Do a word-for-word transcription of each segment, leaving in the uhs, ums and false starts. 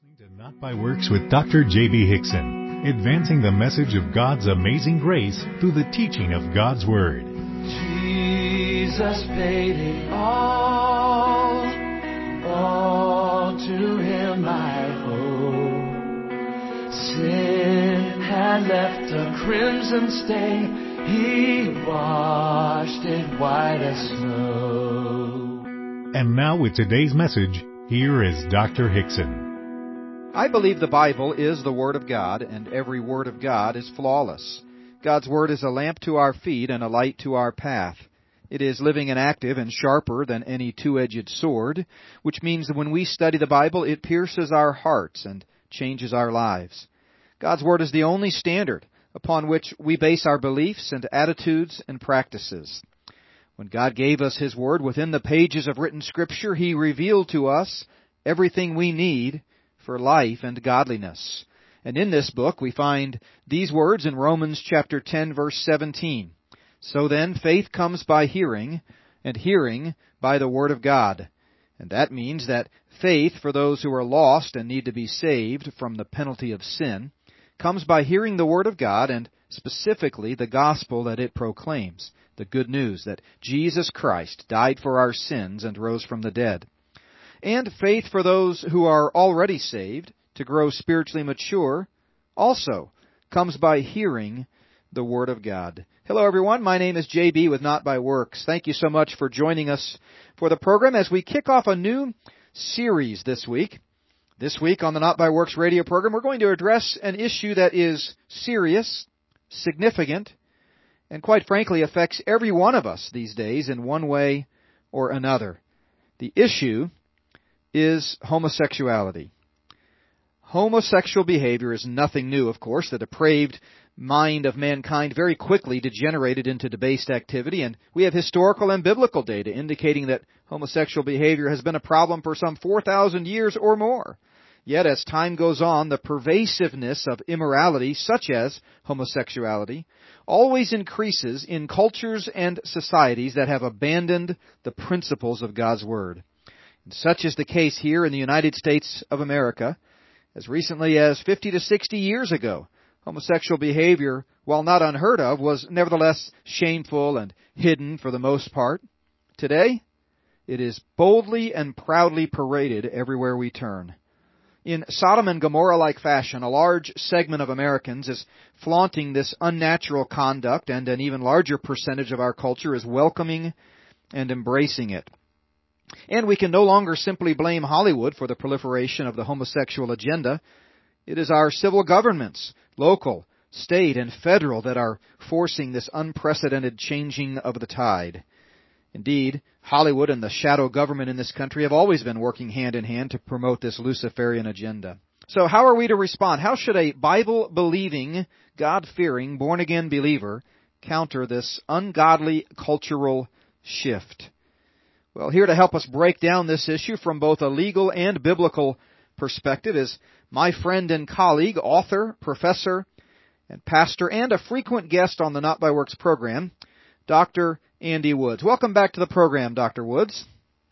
Listening to Not by Works with Doctor J B. Hickson, advancing the message of God's amazing grace through the teaching of God's Word. Jesus paid it all, all to Him I owe. Sin had left a crimson stain, He washed it white as snow. And now with today's message, here is Doctor Hickson. I believe the Bible is the Word of God, and every Word of God is flawless. God's Word is a lamp to our feet and a light to our path. It is living and active and sharper than any two-edged sword, which means that when we study the Bible, it pierces our hearts and changes our lives. God's Word is the only standard upon which we base our beliefs and attitudes and practices. When God gave us His Word within the pages of written Scripture, He revealed to us everything we need for life and godliness. And in this book we find these words in Romans chapter ten, verse seventeen. So then faith comes by hearing, and hearing by the Word of God. And that means that faith, for those who are lost and need to be saved from the penalty of sin, comes by hearing the Word of God, and specifically the gospel that it proclaims, the good news that Jesus Christ died for our sins and rose from the dead. And faith for those who are already saved, to grow spiritually mature, also comes by hearing the Word of God. Hello everyone, my name is J B with Not by Works. Thank you so much for joining us for the program as we kick off a new series this week. This week on the Not by Works radio program, we're going to address an issue that is serious, significant, and quite frankly affects every one of us these days in one way or another. The issue is homosexuality. Homosexual behavior is nothing new, of course. The depraved mind of mankind very quickly degenerated into debased activity, and we have historical and biblical data indicating that homosexual behavior has been a problem for some four thousand years or more. Yet as time goes on, the pervasiveness of immorality, such as homosexuality, always increases in cultures and societies that have abandoned the principles of God's Word. And such is the case here in the United States of America. As recently as fifty to sixty years ago, homosexual behavior, while not unheard of, was nevertheless shameful and hidden for the most part. Today, it is boldly and proudly paraded everywhere we turn. In Sodom and Gomorrah-like fashion, a large segment of Americans is flaunting this unnatural conduct, and an even larger percentage of our culture is welcoming and embracing it. And we can no longer simply blame Hollywood for the proliferation of the homosexual agenda. It is our civil governments, local, state, and federal, that are forcing this unprecedented changing of the tide. Indeed, Hollywood and the shadow government in this country have always been working hand in hand to promote this Luciferian agenda. So how are we to respond? How should a Bible-believing, God-fearing, born-again believer counter this ungodly cultural shift? Well, here to help us break down this issue from both a legal and biblical perspective is my friend and colleague, author, professor, and pastor, and a frequent guest on the Not by Works program, Doctor Andy Woods. Welcome back to the program, Doctor Woods.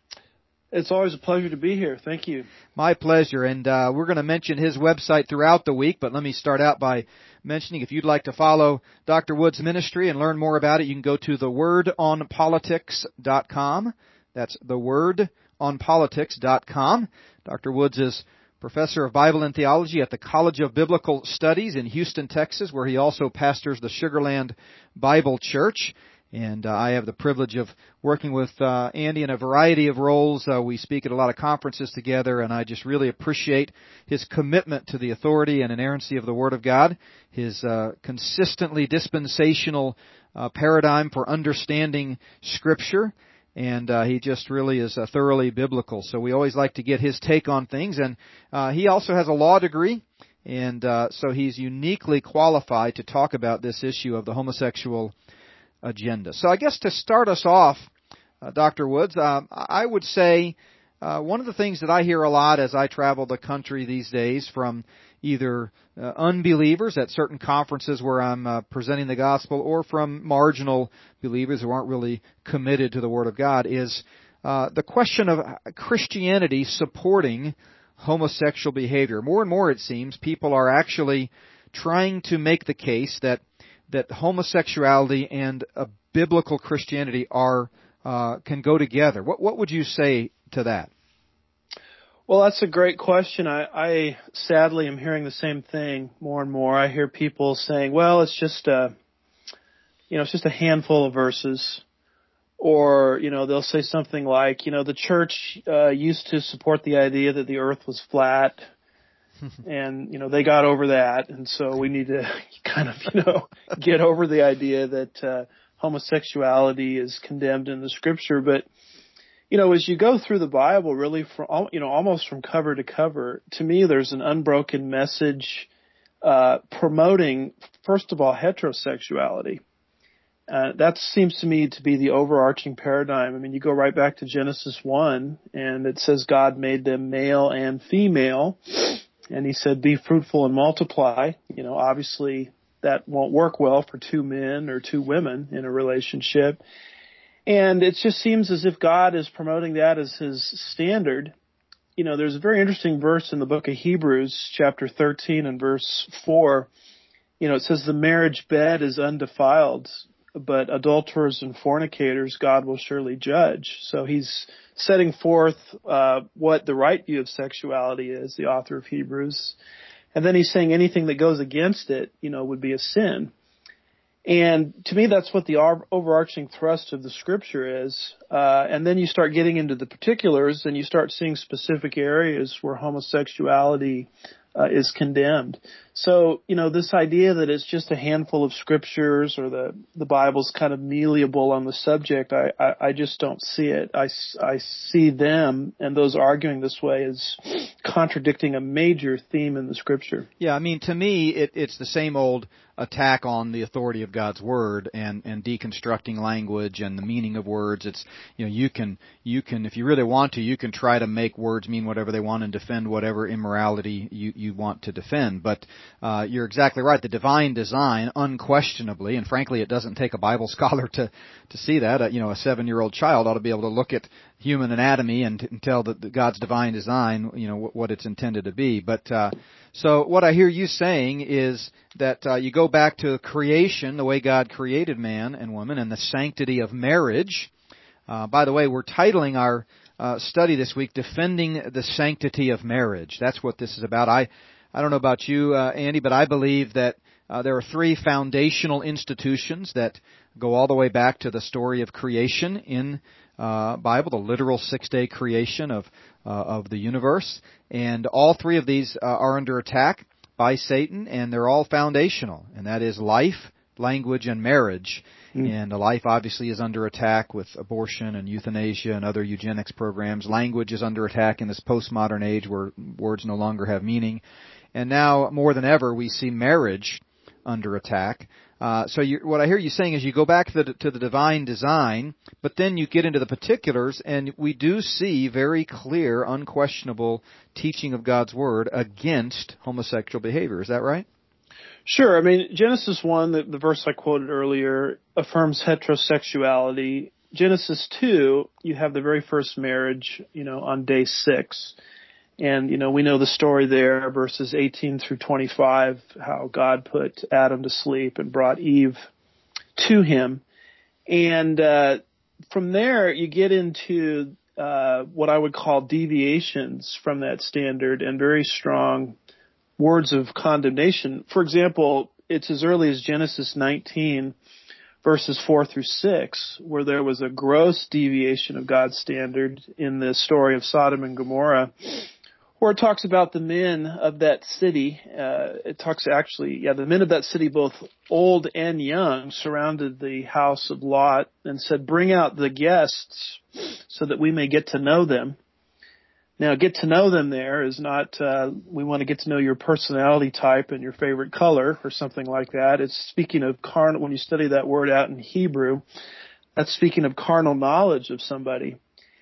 It's always a pleasure to be here. Thank you. My pleasure. And uh, we're going to mention his website throughout the week, but let me start out by mentioning if you'd like to follow Doctor Woods' ministry and learn more about it, you can go to the word on politics dot com. That's the word on politics dot com. Doctor Woods is professor of Bible and Theology at the College of Biblical Studies in Houston, Texas, where he also pastors the Sugar Land Bible Church. And uh, I have the privilege of working with uh, Andy in a variety of roles. Uh, we speak at a lot of conferences together, and I just really appreciate his commitment to the authority and inerrancy of the Word of God, his uh, consistently dispensational uh, paradigm for understanding Scripture. And uh, he just really is uh, thoroughly biblical. So we always like to get his take on things. And uh, he also has a law degree, and uh, so he's uniquely qualified to talk about this issue of the homosexual agenda. So I guess to start us off, uh, Doctor Woods, uh, I would say uh, one of the things that I hear a lot as I travel the country these days from either uh, unbelievers at certain conferences where I'm uh, presenting the gospel, or from marginal believers who aren't really committed to the Word of God, is uh, the question of Christianity supporting homosexual behavior. More and more, it seems, people are actually trying to make the case that that homosexuality and a biblical Christianity are uh, can go together. What what would you say to that? Well, that's a great question. I, I sadly am hearing the same thing more and more. I hear people saying, "Well, it's just a, you know, it's just a handful of verses," or you know, they'll say something like, "You know, the church uh, used to support the idea that the earth was flat." And, you know, they got over that, and so we need to kind of, you know, get over the idea that uh, homosexuality is condemned in the Scripture. But, you know, as you go through the Bible, really, from, you know, almost from cover to cover, to me, there's an unbroken message uh, promoting, first of all, heterosexuality. Uh, that seems to me to be the overarching paradigm. I mean, you go right back to Genesis one, and it says God made them male and female. And he said, be fruitful and multiply. You know, obviously that won't work well for two men or two women in a relationship. And it just seems as if God is promoting that as his standard. You know, there's a very interesting verse in the book of Hebrews, chapter thirteen and verse four. You know, it says the marriage bed is undefiled, but adulterers and fornicators God will surely judge. So he's setting forth uh, what the right view of sexuality is, the author of Hebrews. And then he's saying anything that goes against it, you know, would be a sin. And to me, that's what the overarching thrust of the Scripture is. Uh, and then you start getting into the particulars, and you start seeing specific areas where homosexuality uh, is condemned. So, you know, this idea that it's just a handful of scriptures or the, the Bible's kind of malleable on the subject, I, I, I just don't see it. I, I see them and those arguing this way as contradicting a major theme in the Scripture. Yeah, I mean, to me, it, it's the same old attack on the authority of God's Word and, and deconstructing language and the meaning of words. It's, you know, you can, you can, if you really want to, you can try to make words mean whatever they want and defend whatever immorality you, you want to defend. But uh, you're exactly right. The divine design, unquestionably, and frankly, it doesn't take a Bible scholar to, to see that. Uh, you know, a seven-year-old child ought to be able to look at human anatomy and, and tell that the God's divine design, you know, what, what it's intended to be. But uh, so what I hear you saying is that uh, you go back to creation, the way God created man and woman, and the sanctity of marriage. Uh, by the way, we're titling our uh, study this week, Defending the Sanctity of Marriage. That's what this is about. I, I don't know about you, uh, Andy, but I believe that uh, there are three foundational institutions that go all the way back to the story of creation in uh, Bible, the literal six-day creation of uh, of the universe. And all three of these uh, are under attack by Satan, and they're all foundational, and that is life, language, and marriage. Mm. And life obviously is under attack with abortion and euthanasia and other eugenics programs. Language is under attack in this postmodern age where words no longer have meaning. And now, more than ever, we see marriage under attack. Uh, so you, what I hear you saying is you go back to the, to the divine design, but then you get into the particulars, and we do see very clear, unquestionable teaching of God's Word against homosexual behavior. Is that right? Sure. I mean, Genesis one, the, the verse I quoted earlier, affirms heterosexuality. Genesis two, you have the very first marriage, you know, on day six. And, you know, we know the story there, verses eighteen through twenty-five, how God put Adam to sleep and brought Eve to him. And uh, from there, you get into uh, what I would call deviations from that standard and very strong words of condemnation. For example, it's as early as Genesis nineteen, verses four through six, where there was a gross deviation of God's standard in the story of Sodom and Gomorrah, where it talks about the men of that city. Uh, it talks actually, yeah, the men of that city, both old and young, surrounded the house of Lot and said, bring out the guests so that we may get to know them. Now, get to know them there is not, uh, we want to get to know your personality type and your favorite color or something like that. It's speaking of carnal, when you study that word out in Hebrew, that's speaking of carnal knowledge of somebody.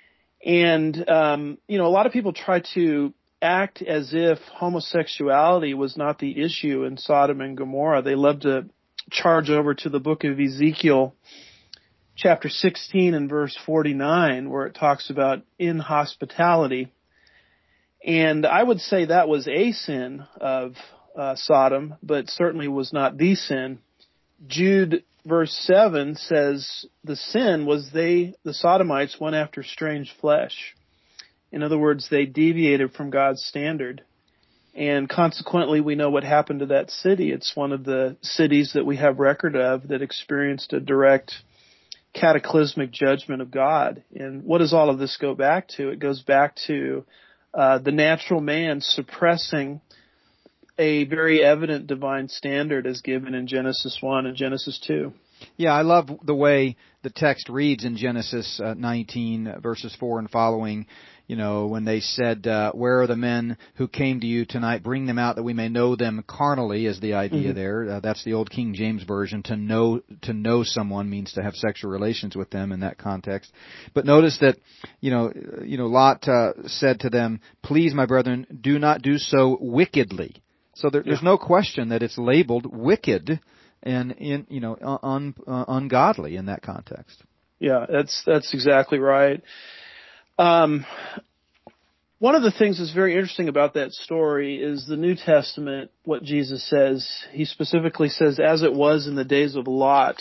And, um, you know, a lot of people try to act as if homosexuality was not the issue in Sodom and Gomorrah. They love to charge over to the book of Ezekiel, chapter sixteen and verse forty-nine, where it talks about inhospitality. And I would say that was a sin of uh, Sodom, but certainly was not the sin. Jude verse seven says the sin was they, the Sodomites, went after strange flesh. In other words, they deviated from God's standard. And consequently, we know what happened to that city. It's one of the cities that we have record of that experienced a direct cataclysmic judgment of God. And what does all of this go back to? It goes back to uh, the natural man suppressing a very evident divine standard as given in Genesis one and Genesis two. Yeah, I love the way the text reads in Genesis uh, nineteen, verses four and following. You know, when they said, uh, where are the men who came to you tonight? Bring them out that we may know them carnally, is the idea mm-hmm. there. Uh, that's the old King James Version. To know, to know someone means to have sexual relations with them in that context. But notice that, you know, you know, Lot uh, said to them, please, my brethren, do not do so wickedly. So there, yeah. there's no question that it's labeled wicked and, in, you know, un, uh, ungodly in that context. Yeah, that's, that's exactly right. Um, one of the things that's very interesting about that story is the New Testament, what Jesus says. He specifically says, as it was in the days of Lot,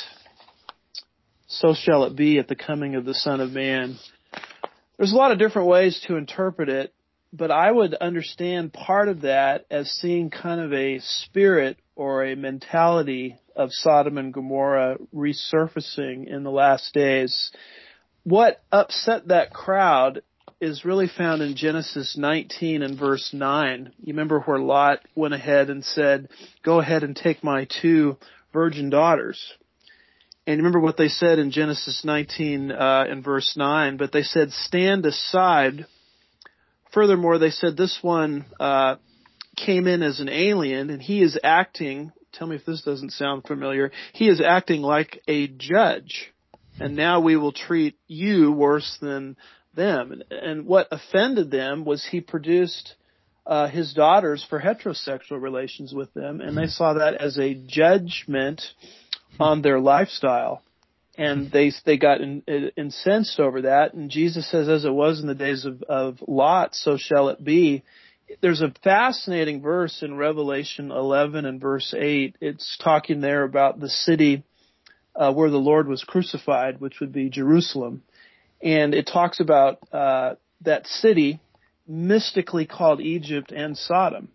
so shall it be at the coming of the Son of Man. There's a lot of different ways to interpret it, but I would understand part of that as seeing kind of a spirit or a mentality of Sodom and Gomorrah resurfacing in the last days. What upset that crowd is really found in Genesis nineteen and verse nine. You remember where Lot went ahead and said, go ahead and take my two virgin daughters. And remember what they said in Genesis nineteen uh, and verse nine, but they said, stand aside. Furthermore, they said this one uh, came in as an alien and he is acting, tell me if this doesn't sound familiar, he is acting like a judge. And now we will treat you worse than them. And, and what offended them was he produced uh, his daughters for heterosexual relations with them, and they saw that as a judgment on their lifestyle. And they they got in, in, incensed over that. And Jesus says, as it was in the days of, of Lot, so shall it be. There's a fascinating verse in Revelation eleven and verse eight. It's talking there about the city Uh, where the Lord was crucified, which would be Jerusalem. And it talks about uh, that city mystically called Egypt and Sodom.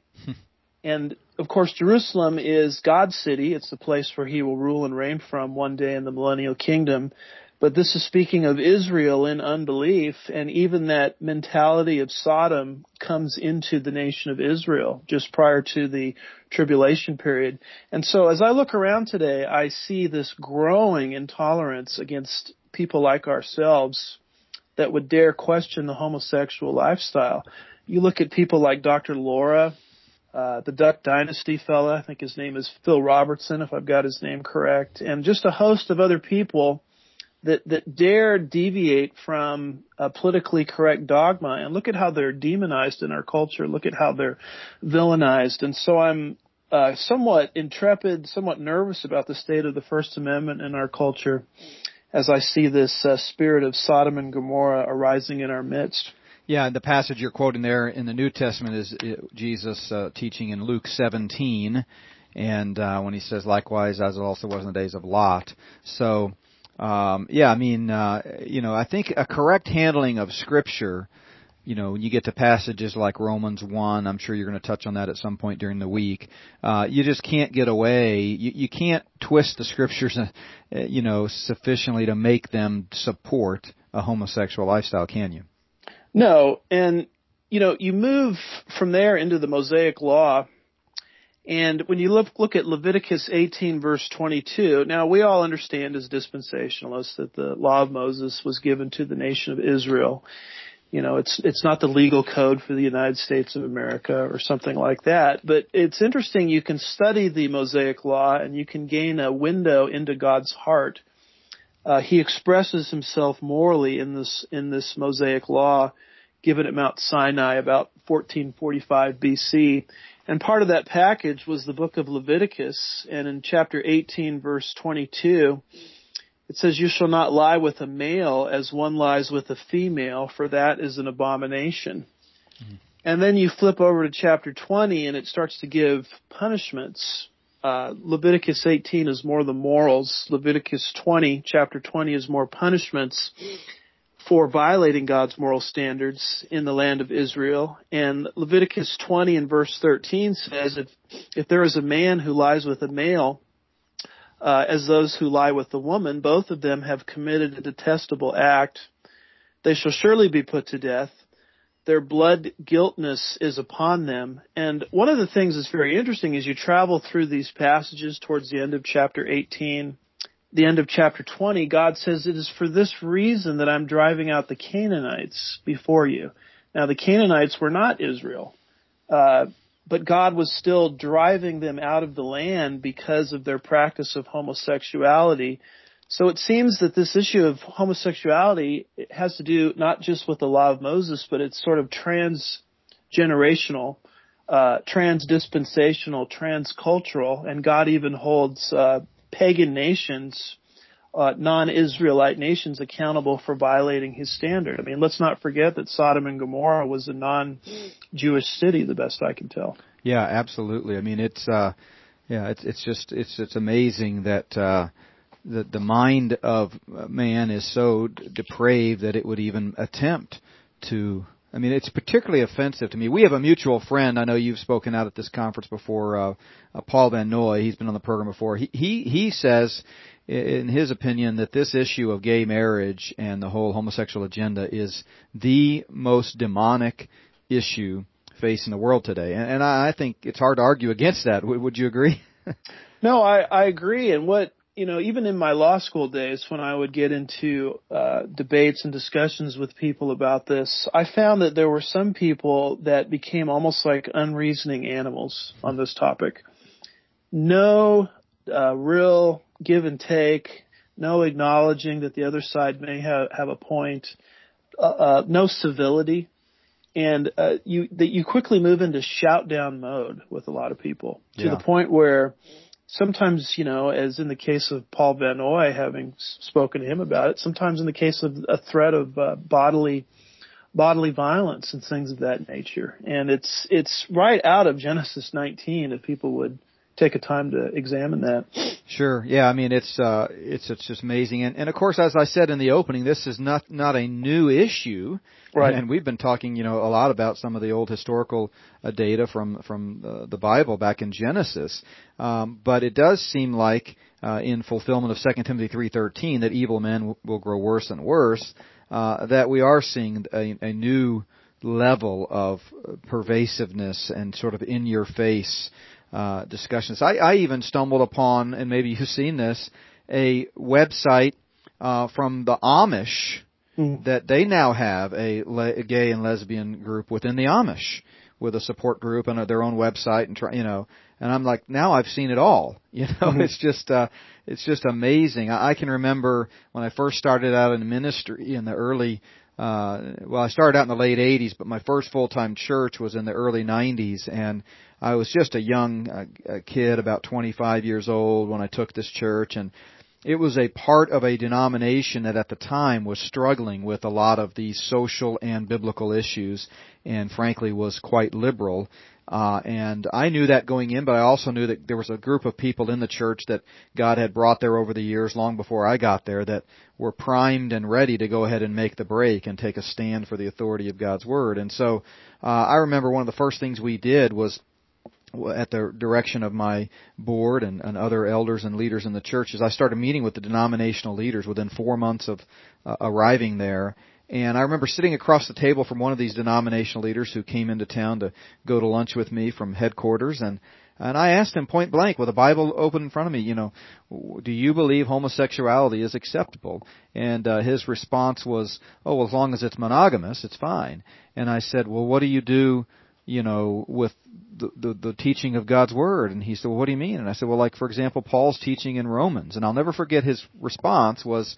And, of course, Jerusalem is God's city. It's the place where he will rule and reign from one day in the millennial kingdom. But this is speaking of Israel in unbelief, and even that mentality of Sodom comes into the nation of Israel just prior to the tribulation period. And so as I look around today, I see this growing intolerance against people like ourselves that would dare question the homosexual lifestyle. You look at people like Doctor Laura, uh, the Duck Dynasty fella, I think his name is Phil Robertson, if I've got his name correct, and just a host of other people that, that dare deviate from a politically correct dogma. And look at how they're demonized in our culture. Look at how they're villainized. And so I'm uh, somewhat intrepid, somewhat nervous about the state of the First Amendment in our culture as I see this uh, spirit of Sodom and Gomorrah arising in our midst. Yeah, the passage you're quoting there in the New Testament is Jesus uh, teaching in Luke seventeen, and uh, when he says, likewise, as it also was in the days of Lot. So, um, yeah, I mean, uh, you know, I think a correct handling of Scripture, you know, when you get to passages like Romans one, I'm sure you're going to touch on that at some point during the week, uh, you just can't get away. You, you can't twist the Scriptures, uh, you know, sufficiently to make them support a homosexual lifestyle, can you? No, and, you know, you move from there into the Mosaic Law, and when you look, look at Leviticus eighteen, verse twenty-two, now we all understand as dispensationalists that the law of Moses was given to the nation of Israel. You know, it's it's not the legal code for the United States of America or something like that, but it's interesting. You can study the Mosaic Law and you can gain a window into God's heart. Uh, he expresses himself morally in this in this Mosaic Law given at Mount Sinai about fourteen forty-five B C. And part of that package was the book of Leviticus. And in chapter eighteen, verse twenty-two, it says, "You shall not lie with a male as one lies with a female, for that is an abomination." Mm-hmm. And then you flip over to chapter twenty, and it starts to give punishments. Uh, Leviticus eighteen is more the morals. Leviticus twenty, chapter twenty, is more punishments for violating God's moral standards in the land of Israel. And Leviticus twenty and verse thirteen says, if, if there is a man who lies with a male, uh, as those who lie with a woman, both of them have committed a detestable act. They shall surely be put to death. Their blood guiltness is upon them. And one of the things that's very interesting is you travel through these passages towards the end of chapter eighteen, the end of chapter twenty, God says, it is for this reason that I'm driving out the Canaanites before you. Now, the Canaanites were not Israel, uh, but God was still driving them out of the land because of their practice of homosexuality. So it seems that this issue of homosexuality has to do not just with the law of Moses, but it's sort of transgenerational, uh, transdispensational, transcultural, and God even holds uh, pagan nations, uh, non-Israelite nations, accountable for violating his standard. I mean, let's not forget that Sodom and Gomorrah was a non-Jewish city, the best I can tell. Yeah, absolutely. I mean, it's uh, yeah, it's it's just it's it's amazing that. Uh, The, the mind of man is so depraved that it would even attempt to, I mean, it's particularly offensive to me. We have a mutual friend, I know you've spoken out at this conference before, uh, uh, Paul Van Noy, he's been on the program before. He, he, he says, in his opinion, that this issue of gay marriage and the whole homosexual agenda is the most demonic issue facing the world today. And, and I, I think it's hard to argue against that. Would, would you agree? No, I, I agree. And what, You know, even in my law school days, when I would get into uh, debates and discussions with people about this, I found that there were some people that became almost like unreasoning animals on this topic. No uh, real give and take, no acknowledging that the other side may have, have a point, uh, uh, no civility, and uh, you that you quickly move into shout down mode with a lot of people to Yeah. the point where. Sometimes, you know, as in the case of Paul Van Noy, having spoken to him about it, sometimes in the case of a threat of uh, bodily bodily violence and things of that nature. And it's it's right out of Genesis nineteen, if people would take a time to examine that. Sure. Yeah, I mean, it's uh, it's it's just amazing. And, and of course, as I said in the opening, this is not not a new issue. Right. And we've been talking, you know, a lot about some of the old historical uh, data from from uh, the Bible back in Genesis. Um, but it does seem like, uh, in fulfillment of Second Timothy three thirteen, that evil men w- will grow worse and worse. Uh, that we are seeing a, a new level of pervasiveness and sort of in your face uh, discussions. I, I even stumbled upon, and maybe you've seen this, a website uh, from the Amish. That they now have a, le- a gay and lesbian group within the Amish, with a support group and a, their own website, and try, you know. And I'm like, now I've seen it all. You know, mm-hmm. it's just uh, it's just amazing. I, I can remember when I first started out in ministry in the early. Uh, well, I started out in the late eighties, but my first full-time church was in the early nineties, and I was just a young uh, a kid, about twenty-five years old, when I took this church, and it was a part of a denomination that at the time was struggling with a lot of these social and biblical issues, and frankly was quite liberal. Uh, and I knew that going in, but I also knew that there was a group of people in the church that God had brought there over the years, long before I got there, that were primed and ready to go ahead and make the break and take a stand for the authority of God's Word. And so uh, I remember one of the first things we did was, at the direction of my board and, and other elders and leaders in the churches, I started meeting with the denominational leaders within four months of uh, arriving there. And I remember sitting across the table from one of these denominational leaders who came into town to go to lunch with me from headquarters, and and I asked him point blank, with a Bible open in front of me, you know, do you believe homosexuality is acceptable? And uh, his response was, oh, well, as long as it's monogamous, it's fine. And I said, well, what do you do, you know, with the, the, the teaching of God's Word? And he said, well, what do you mean? And I said, well, like, for example, Paul's teaching in Romans. And I'll never forget his response was,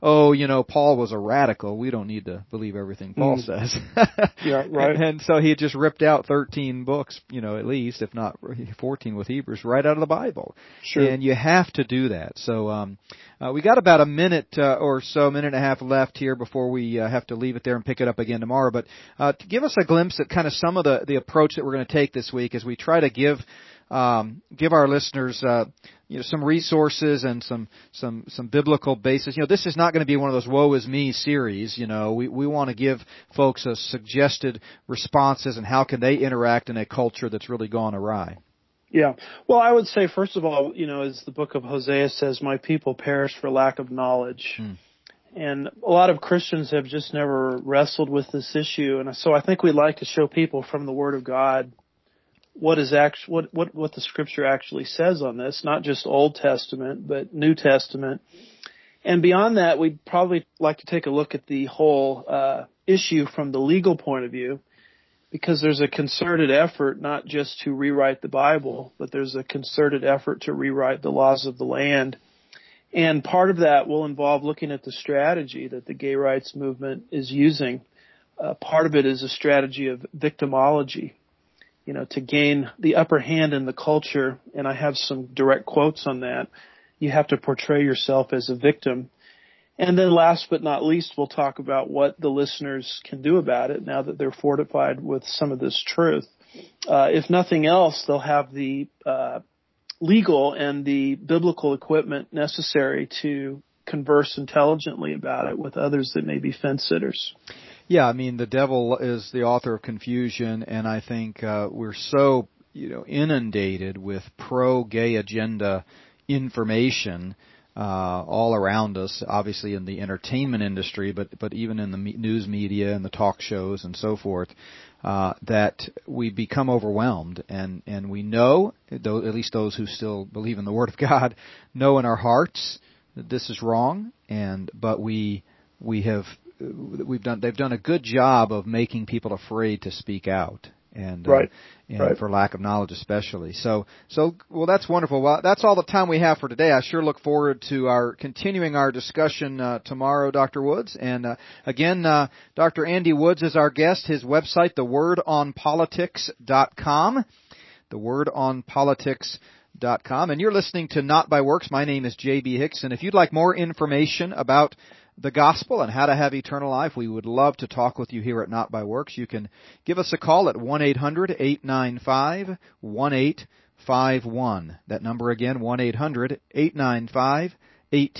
oh, you know, Paul was a radical. We don't need to believe everything Paul mm. says. Yeah, right. And, and so he had just ripped out thirteen books, you know, at least, if not fourteen with Hebrews, right out of the Bible. Sure. And you have to do that. So um, uh, we got about a minute uh, or so, minute and a half left here before we uh, have to leave it there and pick it up again tomorrow. But uh, to give us a glimpse at kind of some of the, the approach that we're going to take this week as we try to give um, give our listeners uh, you know, some resources and some some some biblical basis. You know, this is not going to be one of those woe is me series. You know, we we want to give folks a suggested responses and how can they interact in a culture that's really gone awry. Yeah. Well, I would say, first of all, you know, as the book of Hosea says, my people perish for lack of knowledge. Hmm. And a lot of Christians have just never wrestled with this issue. And so I think we'd like to show people from the Word of God what is actually, what, what, what the Scripture actually says on this, not just Old Testament, but New Testament. And beyond that, we'd probably like to take a look at the whole uh, issue from the legal point of view, because there's a concerted effort not just to rewrite the Bible, but there's a concerted effort to rewrite the laws of the land. And part of that will involve looking at the strategy that the gay rights movement is using. Uh, part of it is a strategy of victimology, you know, to gain the upper hand in the culture. And I have some direct quotes on that. You have to portray yourself as a victim. And then last but not least, we'll talk about what the listeners can do about it now that they're fortified with some of this truth. Uh, if nothing else, they'll have the uh, legal and the biblical equipment necessary to converse intelligently about it with others that may be fence sitters. Yeah, I mean, the devil is the author of confusion, and I think uh, we're so, you know, inundated with pro-gay agenda information Uh, all around us, obviously in the entertainment industry, but but even in the me- news media and the talk shows and so forth, uh, that we become overwhelmed, and and we know, though, at least those who still believe in the Word of God, know in our hearts that this is wrong, and but we we have we've done they've done a good job of making people afraid to speak out. And, right. uh, and right. for lack of knowledge especially. So, so, well, that's wonderful. Well, that's all the time we have for today. I sure look forward to our continuing our discussion uh, tomorrow, Doctor Woods. And uh, again, uh, Doctor Andy Woods is our guest. His website, the word on politics dot com. the word on politics dot com. And you're listening to Not by Works. My name is J B Hickson. If you'd like more information about the gospel and how to have eternal life, we would love to talk with you here at Not by Works. You can give us a call at one eight hundred eight nine five one eight five one. That number again, one eight hundred eight nine five one eight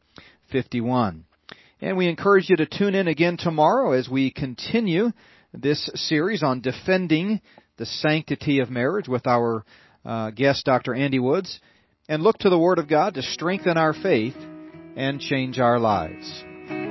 five one. And we encourage you to tune in again tomorrow as we continue this series on defending the sanctity of marriage with our uh, guest, Doctor Andy Woods, and look to the Word of God to strengthen our faith and change our lives.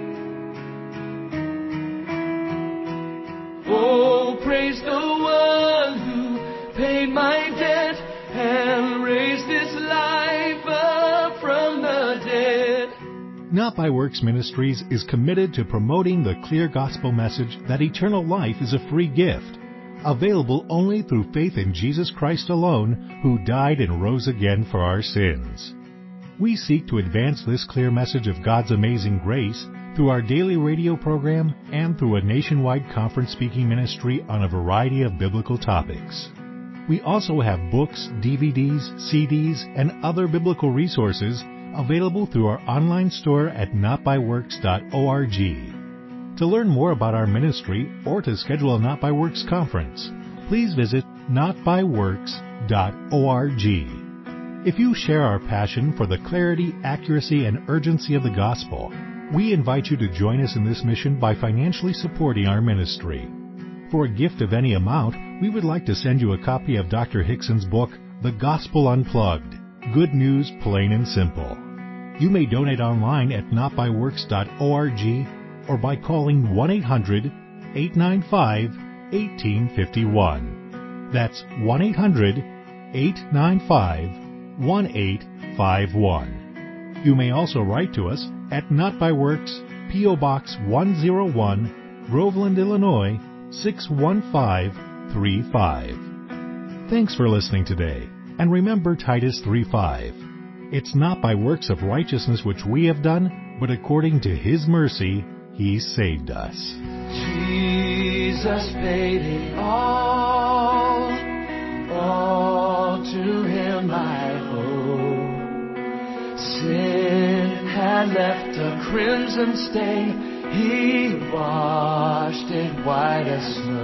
Oh, praise the one who paid my debt and raised this life up from the dead. Not by Works Ministries is committed to promoting the clear gospel message that eternal life is a free gift, available only through faith in Jesus Christ alone, who died and rose again for our sins. We seek to advance this clear message of God's amazing grace through our daily radio program and through a nationwide conference speaking ministry on a variety of biblical topics. We also have books, D V Ds, C Ds, and other biblical resources available through our online store at not by works dot org. To learn more about our ministry or to schedule a Not by Works conference, please visit not by works dot org. If you share our passion for the clarity, accuracy, and urgency of the gospel, we invite you to join us in this mission by financially supporting our ministry. For a gift of any amount, we would like to send you a copy of Doctor Hickson's book, The Gospel Unplugged, Good News Plain and Simple. You may donate online at not by works dot org or by calling one eight hundred eight nine five one eight five one. That's one eight hundred eight nine five one eight five one. You may also write to us at Not by Works, P O Box one oh one, Groveland, Illinois six one five three five. Thanks for listening today, and remember Titus three five. It's not by works of righteousness which we have done, but but according to His mercy, He saved us. Jesus paid it all, all to Him I owe. Sin had left a crimson stain, He washed it white as snow.